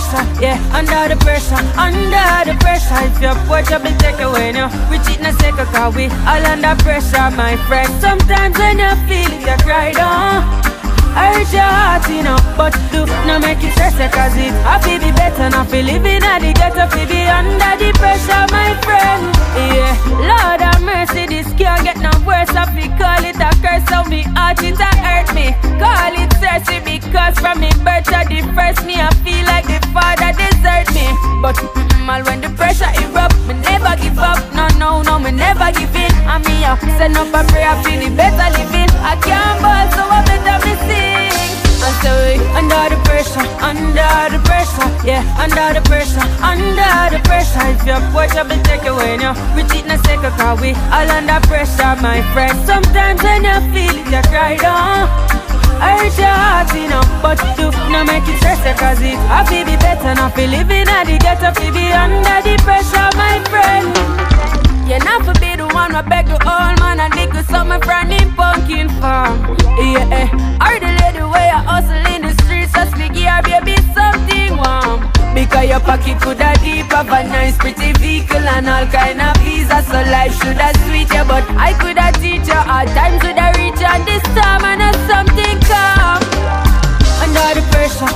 pressure, yeah, under the pressure, under the pressure. If you're poor, trouble take away now. We cheat in a second, cause we all under pressure, my friend. Sometimes when you feel it, you cry down. Hurt your heart, you know, but do not make it stress, cause it happy be better. Not feel living at the ghetto, feel be under the pressure, my friend. Yeah, Lord have mercy, this can't get no worse. I feel call it a curse, so me heart it a hurt me. Call it thirsty because from me birth to the first me, I feel like the father desert me. But all when the pressure erupt, me never give up. No, me never give in. And me up, send up a prayer, feel the better living. I can't ball, so I better me sing. I say under the pressure, yeah, under the pressure, under the pressure. If you're poor, trouble take away now. We cheat in a second, cause we all under pressure, my friend. Sometimes when you feel it, you cry down. Hurt your heart, you know, but do not make it stress, cause it happy be better. Not feel living at the ghetto, feel be under the pressure, my friend. You're not for be the one who beg the old man and nigga something from him pumpkin farm. Yeah, or the lady way I hustle in the streets, so speak here, baby, something warm. Because your pocket could have deep, have a nice pretty vehicle and all kind of visa. So life should have sweet you, but I could have teach you. Hard times would have reach you, and this time I know something come. Under the pressure,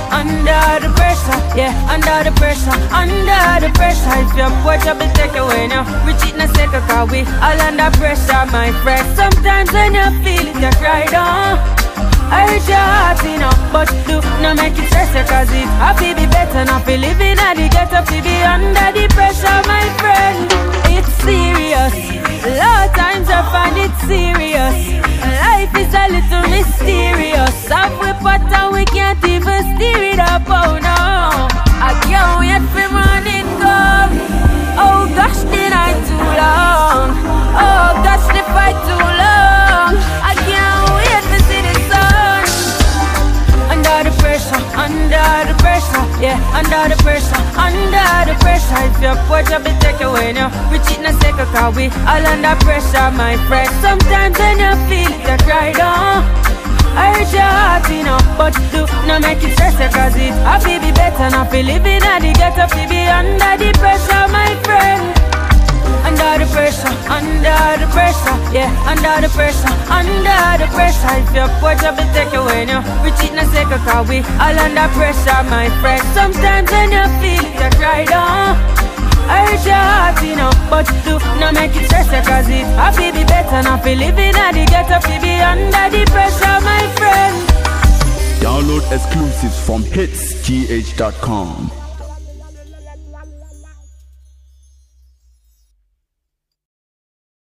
yeah, under the pressure, under the pressure. If you're poor, trouble take away now. We cheat in a second, cause we all under pressure, my friend. Sometimes when you feel it, you cry down. Hurt your heart, you know, but do not make it stress, cause it happy be better. Not feel living at the ghetto, feel be under the pressure, my friend. It's serious, a lot of times I find it serious. Life is a little mysterious. Up we pot and we can't even steer it up, oh no. I can't wait for morning come. Oh gosh, the night too long. Oh gosh, the fight too long. I can't wait to see the sun. Under the pressure, yeah, under the pressure, under the pressure. If you're poor, trouble take away now. We cheat in a second, cause we all under pressure, my friend. Sometimes when you feel it, you cry down. Hurt your heart, you know, but do not make it stress, cause it happy be better. Not feel living at the ghetto, feel be under the pressure, my friend. Under the pressure, yeah, under the pressure, under the pressure. If you're poor, trouble take away now. We cheat in a second, cause we all under pressure, my friend. Sometimes when you feel it, you cry down. Hurt your heart, you know, but do not make it stress, cause it happy be better. Not feel living at the ghetto, feel be under the pressure, my friend. Download exclusives from hitsgh.com.